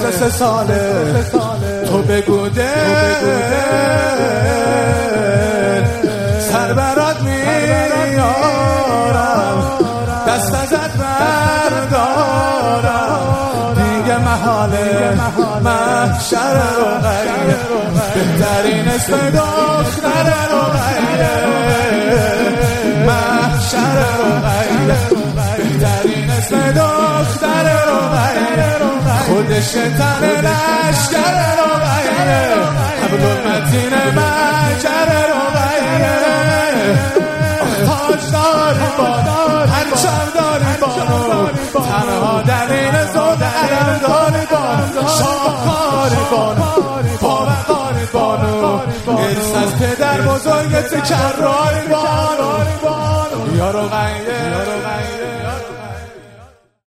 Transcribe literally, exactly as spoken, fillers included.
سه ساله تو بگو دل سر برات میارم دست ازت بردارم دیگه محاله محشر رقیه بهترین اسم دختر رقیه محشر رقیه بهترین اسم دختر رقیه خودش تن لشکر رقیه عبدالمتین مجر رقیه تاج داری بانو پرچم داری بانو تنها دلیل زود علم داری بانو شاهکاری بانو باوقاری بانو ارث از پدر بزرگت کراری بانو یا رقیه